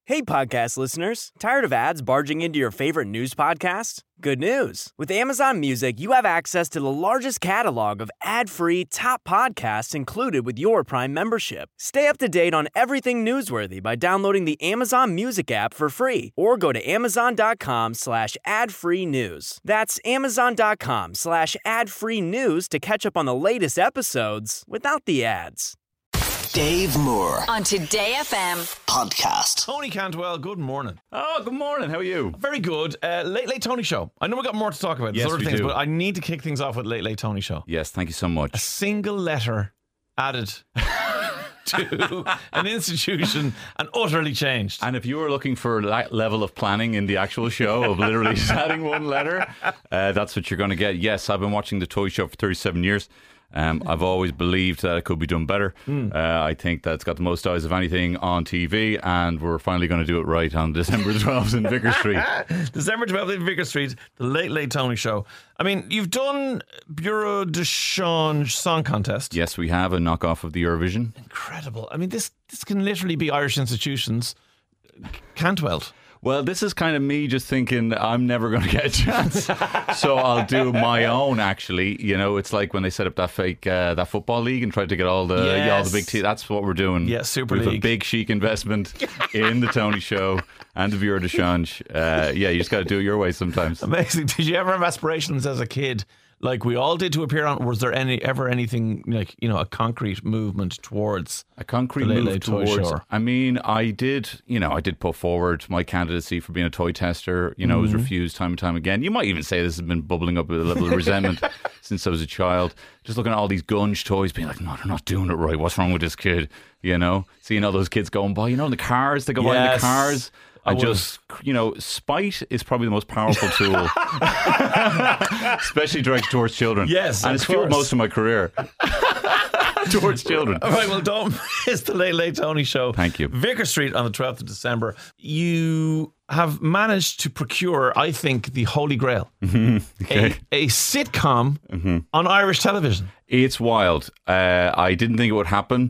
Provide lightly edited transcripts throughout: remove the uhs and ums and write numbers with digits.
Hey, podcast listeners. Tired of ads barging into your favorite news podcast? Good news. With Amazon Music, you have access to the largest catalog of ad-free top podcasts included with your Prime membership. Stay up to date on everything newsworthy by downloading the Amazon Music app for free or go to amazon.com/ad-free news. That's amazon.com/ad-free news to catch up on the latest episodes without the ads. Dave Moore on Today FM podcast. Tony Cantwell, good morning. Oh, good morning. How are you? Very good. Late Tony Show. I know we've got more to talk about. Yes, other we things, do. but I need to kick things off with Late Tony Show. Yes, thank you so A much. single letter added to an institution and utterly changed. And if you were looking for that level of planning in the actual show of literally just adding one letter, that's what you're going to get. Yes, I've been watching the Toy Show for 37 years. I've always believed that it could be done better. I think that it's got the most eyes of anything on TV, and we're finally going to do it right on December 12th in Vicar Street. December 12th in Vicar Street, the Late Tony Show. I mean, you've done Bureau de Change Song Contest. Yes, we have a knockoff of the Eurovision. Incredible. I mean, this can literally be Irish institutions Cantwell. Well, this is kind of me just thinking I'm never going to get a chance. So I'll do my own, actually. You know, it's like when they set up that fake that football league and tried to get all the big teams. That's what we're doing. Yeah, Super With League. a big chic investment in the Tony Show and the Bureau de Change. You just got to do it your way sometimes. Amazing. Did you ever have aspirations as a kid, like we all did, to appear on? Was there ever anything like, you know, a concrete movement towards a concrete the move Late Toy towards? Show? I mean, I did put forward my candidacy for being a toy tester. You know, it was refused time and time again. You might even say this has been bubbling up with a level of resentment since I was a child. Just looking at all these gunge toys, being like, no, they're not doing it right. What's wrong with this kid? You know, seeing all those kids going by. You know, the cars, they go by in the Yes. cars. Spite is probably the most powerful tool, especially directed towards children. Yes, and of it's fueled course. most of my career towards children. All right, well, don't miss the Late Tony Show. Thank you. Vicar Street on the 12th of December. You have managed to procure, I think, the Holy Grail. Okay. A sitcom on Irish television. It's wild. I didn't think it would happen.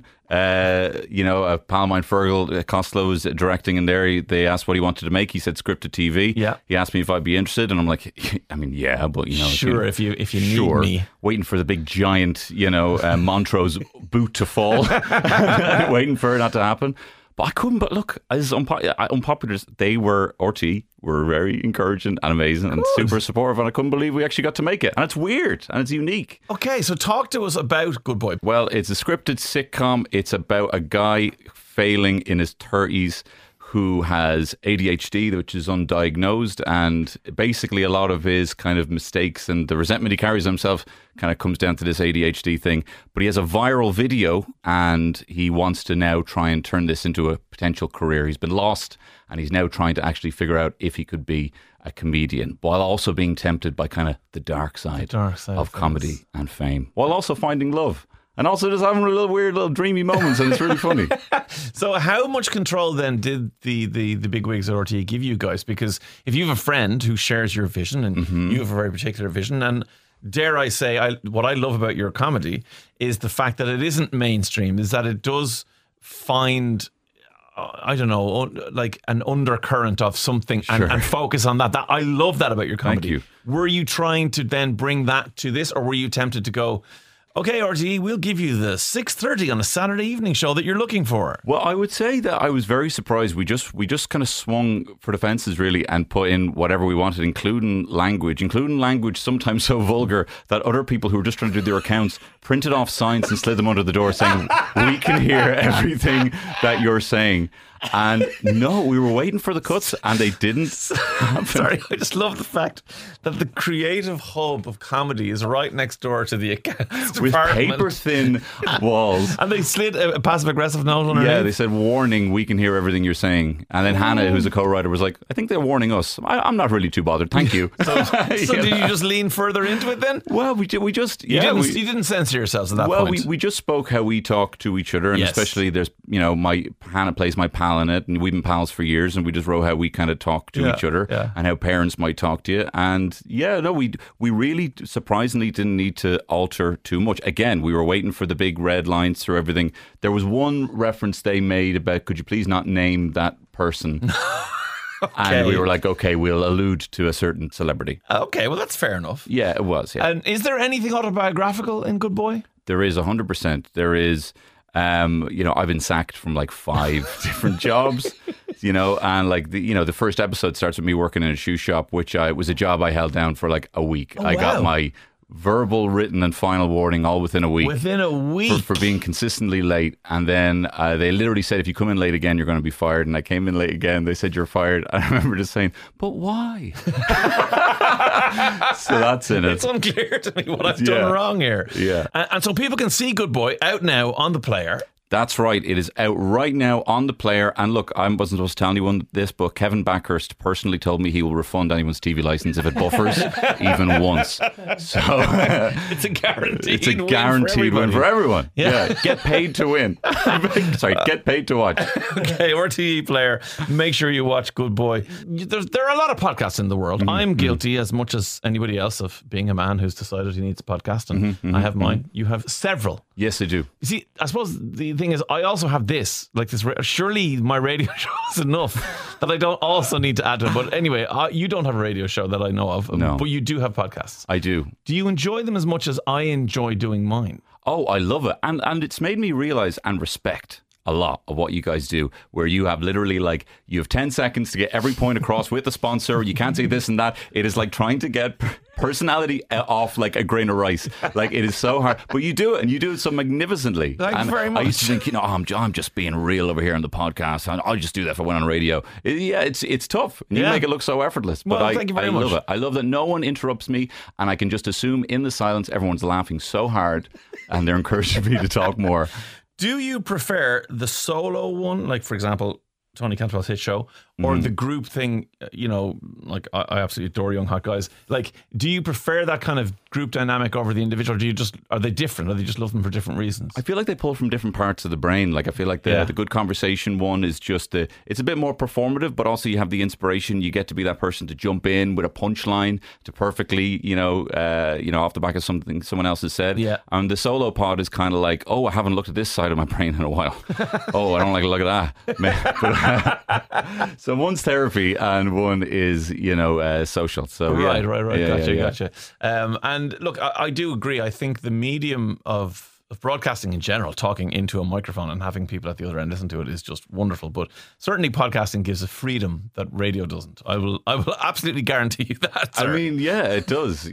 A pal of mine, Fergal Costello, was directing in there. They asked what he wanted to make. He said scripted TV. Yeah. He asked me if I'd be interested, and I'm like, I mean, yeah, but you know, Sure, if you need sure. me. Waiting for the big giant, Montrose boot to fall, waiting for it not to happen. But I couldn't. But look, as unpopular as they were, RT were very encouraging and amazing and super supportive, and I couldn't believe we actually got to make it. And it's weird and it's unique. Okay, so talk to us about Good Boy. Well, it's a scripted sitcom. It's about a guy failing in his 30s who has ADHD, which is undiagnosed, and basically a lot of his kind of mistakes and the resentment he carries himself kind of comes down to this ADHD thing. But he has a viral video and he wants to now try and turn this into a potential career. He's been lost and he's now trying to actually figure out if he could be a comedian, while also being tempted by kind of the dark side of comedy and fame, while also finding love. And also just having little dreamy moments, and it's really funny. So how much control then did the big wigs at RTE give you guys? Because if you have a friend who shares your vision and you have a very particular vision, and dare I say, what I love about your comedy is the fact that it isn't mainstream, is that it does find, I don't know, like an undercurrent of something and focus on that. I love that about your comedy. Thank you. Were you trying to then bring that to this, or were you tempted to go, okay, RTE, we'll give you the 6:30 on a Saturday evening show that you're looking for? Well, I would say that I was very surprised. We just kind of swung for the fences, really, and put in whatever we wanted, including language sometimes so vulgar that other people who were just trying to do their accounts printed off signs and slid them under the door saying, we can hear everything that you're saying. And no, we were waiting for the cuts and they didn't happen. Sorry, I just love the fact that the creative hub of comedy is right next door to the accounts With department. paper-thin walls. And they slid a passive-aggressive note underneath. Yeah, they said, warning, we can hear everything you're saying. And then Hannah, who's a co-writer, was like, I think they're warning us. I'm not really too bothered. Thank you. So did you just lean further into it then? Well, we just... You didn't censor yourselves at that point. Well, we just spoke how we talk to each other. And Yes. especially there's, Hannah plays my pal pal in it, and we've been pals for years, and we just wrote how we kind of talk to each other and how parents might talk to you. And we really surprisingly didn't need to alter too much. Again, we were waiting for the big red lines through everything. There was one reference they made about, could you please not name that person? And we were like, okay, we'll allude to a certain celebrity. Okay, well, that's fair enough. Yeah, it was. Yeah. And is there anything autobiographical in Good Boy? There is 100%. There is, I've been sacked from like 5 different jobs, and like the first episode starts with me working in a shoe shop, which was a job I held down for like a week. I got my verbal, written and final warning all within a week. Within a week? For being consistently late. And then they literally said, if you come in late again, you're going to be fired. And I came in late again. They said, you're fired. I remember just saying, but why? So that's in it. It's unclear to me what I've done wrong here. Yeah. And so people can see Good Boy out now on the Player. That's right. It is out right now on the Player. And look, I wasn't supposed to tell anyone this, but Kevin Backhurst personally told me he will refund anyone's TV license if it buffers even once. So it's a guaranteed It's a guaranteed win for everyone. Yeah. Get paid to win. Sorry, get paid to watch. Okay, RTE Player. Make sure you watch Good Boy. There are a lot of podcasts in the world. I'm guilty as much as anybody else of being a man who's decided he needs a podcast, and I have mine. You have several. Yes, I do. You see, I suppose the thing is, I also have this. Surely my radio show is enough that I don't also need to add to it. But anyway, you don't have a radio show that I know of, no. But you do have podcasts. I do. Do you enjoy them as much as I enjoy doing mine? Oh, I love it. And it's made me realize and respect a lot of what you guys do, where you have literally you have 10 seconds to get every point across with the sponsor. You can't say this and that. It is like trying to get personality off like a grain of rice. Like, it is so hard, but you do it, and you do it so magnificently. Thank you very much. I used to think, I'm just being real over here on the podcast, and I'll just do that if I went on radio. It's tough. You make it look so effortless, but thank you very much. love it. I love that no one interrupts me, and I can just assume in the silence everyone's laughing so hard, and they're encouraging me to talk more. Do you prefer the solo one, like, for example, Tony Cantwell's hit show, or the group thing? Like, I absolutely adore Young Hot Guys. Like, do you prefer that kind of group dynamic over the individual? Or are they different? Or do you just love them for different reasons? I feel like they pull from different parts of the brain. Like, I feel like the good conversation one is just it's a bit more performative, but also you have the inspiration. You get to be that person to jump in with a punchline to perfectly, off the back of something someone else has said. Yeah. And the solo pod is kind of like, oh, I haven't looked at this side of my brain in a while. Oh, I don't like to look at that. So one's therapy and one is, social. So right. Yeah, Gotcha. And look, I do agree. I think the medium of broadcasting in general, talking into a microphone and having people at the other end listen to it, is just wonderful. But certainly podcasting gives a freedom that radio doesn't. I will absolutely guarantee you that, sir. I mean, yeah, it does.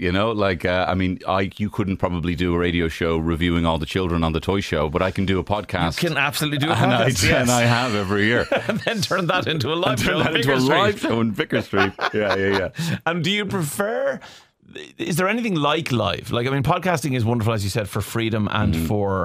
You couldn't probably do a radio show reviewing all the children on the toy show, but I can do a podcast. You can absolutely do a podcast, and I have every year. And then turn that into a live show. Live show in Vicar Street. Yeah. And do you prefer? Is there anything like live? Like, I mean, podcasting is wonderful, as you said, for freedom and for,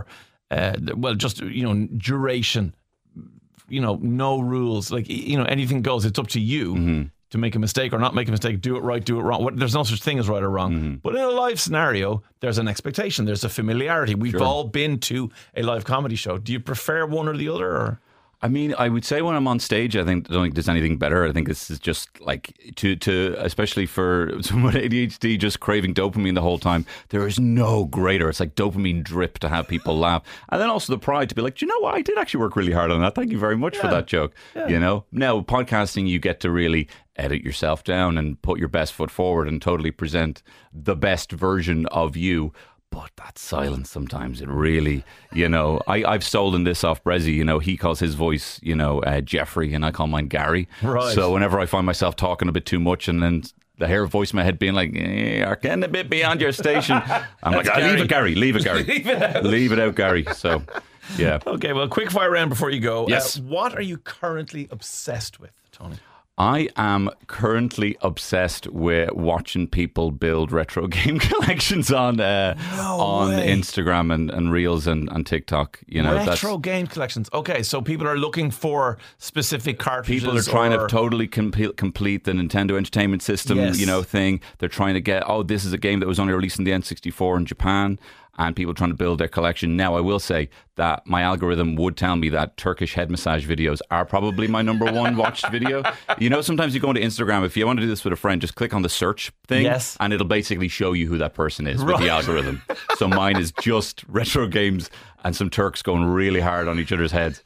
duration. No rules. Like, anything goes. It's up to you to make a mistake or not make a mistake. Do it right, do it wrong. There's no such thing as right or wrong. But in a live scenario, there's an expectation. There's a familiarity. We've all been to a live comedy show. Do you prefer one or the other? Or? I mean, I would say when I'm on stage, I don't think there's anything better. I think this is just like to especially for someone with ADHD just craving dopamine the whole time. There is no greater. It's like dopamine drip to have people laugh, and then also the pride to be like, do you know what? I did actually work really hard on that. Thank you very much for that joke. Yeah. Now podcasting, you get to really edit yourself down and put your best foot forward and totally present the best version of you. But that silence sometimes, it really, I've stolen this off Brezzy. He calls his voice, Jeffrey, and I call mine Gary. Right. So whenever I find myself talking a bit too much and then the hair voice in my head being like, you're getting a bit beyond your station. I'm like, leave it, Gary. Leave it out. Leave it out, Gary. So, yeah. Okay, well, quick fire round before you go. Yes. What are you currently obsessed with, Tony? I am currently obsessed with watching people build retro game collections on Instagram and Reels and TikTok. Retro game collections. Okay, so people are looking for specific cartridges. People are trying to totally complete the Nintendo Entertainment System, thing. They're trying to get, this is a game that was only released in the N64 in Japan. and people trying to build their collection. Now, I will say that my algorithm would tell me that Turkish head massage videos are probably my number one watched video. You know, sometimes you go into Instagram, if you want to do this with a friend, just click on the search thing, Yes. and it'll basically show you who that person is with the algorithm. So mine is just retro games and some Turks going really hard on each other's heads.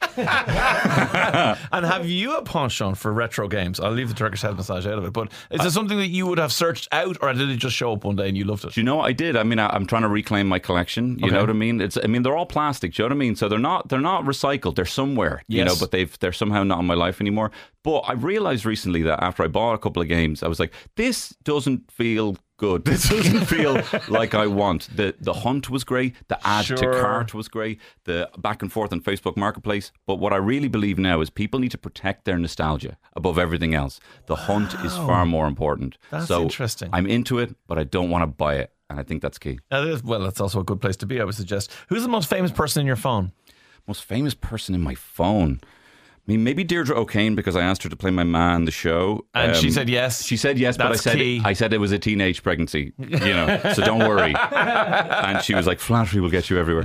And have you a penchant for retro games? I'll leave the Turkish head massage out of it, but is it something that you would have searched out, or did it just show up one day and you loved it? Do you know what I did? I mean, I'm trying to reclaim my collection. You know what I mean? They're all plastic. Do you know what I mean? So they're not recycled. They're somewhere, you know, but they're somehow not in my life anymore. But I realized recently that after I bought a couple of games, I was like, this doesn't feel good. This doesn't feel like I want. The hunt was great. The add to cart was great. The back and forth on Facebook Marketplace. But what I really believe now is people need to protect their nostalgia above everything else. The hunt is far more important. That's so interesting. I'm into it, but I don't want to buy it. And I think that's key. Well, that's also a good place to be, I would suggest. Who's the most famous person in your phone? Most famous person in my phone. I mean, maybe Deirdre O'Kane, because I asked her to play my man the show. And she said yes. She said yes, but That's key. I said it was a teenage pregnancy, you know, so don't worry. And she was like, flattery will get you everywhere.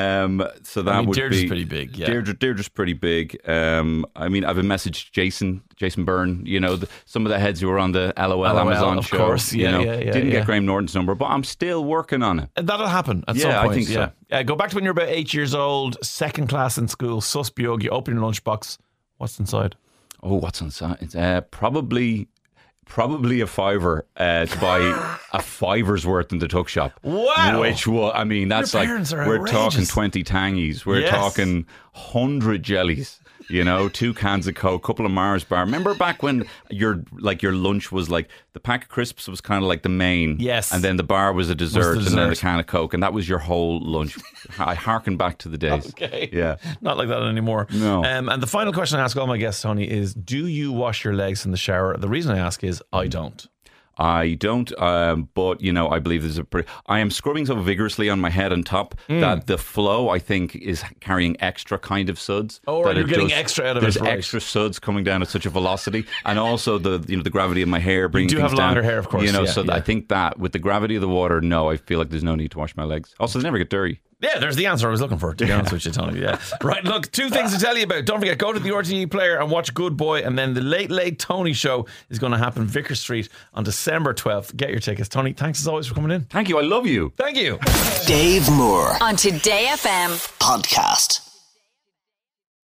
So that would Deirdre's be pretty big, yeah. Deirdre's pretty big. I mean, I've messaged Jason Byrne, you know, some of the heads who were on the LOL Amazon of show. course. Yeah, you know, yeah, didn't yeah. get Graham Norton's number, but I'm still working on it. That'll happen at some Yeah, point. I think so. Go back to when you're about 8 years old, second class in school, sus bjug, you open your lunchbox. What's inside? Oh, what's inside? It's probably a fiver to buy a fiver's worth in the tuck shop. Wow. Which was, I mean, that's Your like, parents are we're outrageous. talking 20 tangies. We're Yes. talking 100 jellies. You know, 2 cans of Coke, couple of Mars bar. Remember back when your lunch was like the pack of crisps was kind of like the main, Yes. and then the bar was a dessert, and then the dessert. can of Coke, and that was your whole lunch. I harken back to the days. Okay. Yeah. Not like that anymore. No. And the final question I ask all my guests, Tony, is do you wash your legs in the shower? The reason I ask is I don't. I don't, but you know, I believe there's I am scrubbing so vigorously on my head and top that the flow, I think, is carrying extra kind of suds. Oh, that you're it getting does- extra out of there's it, right. extra suds coming down at such a velocity, and also the gravity of my hair bringing do things have down. longer hair, of course, You know, yeah, so yeah. I think that with the gravity of the water, no, I feel like there's no need to wash my legs. Also, they never get dirty. Yeah, there's the answer I was looking for, to be honest with you, Tony. Yeah. Right, look, 2 things to tell you about. Don't forget, go to the RTE Player and watch Good Boy, and then the Late Tony Show is going to happen Vicar Street on December 12th. Get your tickets. Tony, thanks as always for coming in. Thank you. I love you. Thank you. Dave Moore On Today FM. podcast.